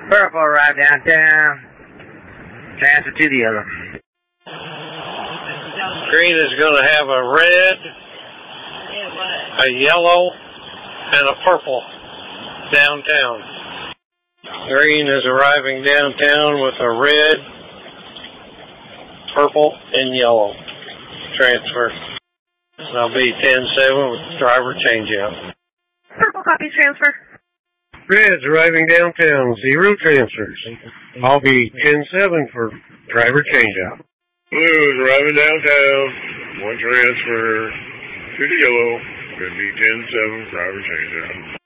Purple arrived downtown. Transfer to the yellow. Green is going to have a red, a yellow, and a purple downtown. Green is arriving downtown with a red, purple, and yellow transfer. That'll be 10-7 with driver changeout. Purple copies transfer. Red's arriving downtown, 0 transfers. I'll be 10-7 for driver changeout. Blue's arriving downtown, 1 transfer to the yellow. Gonna be 10-7 driver changeout.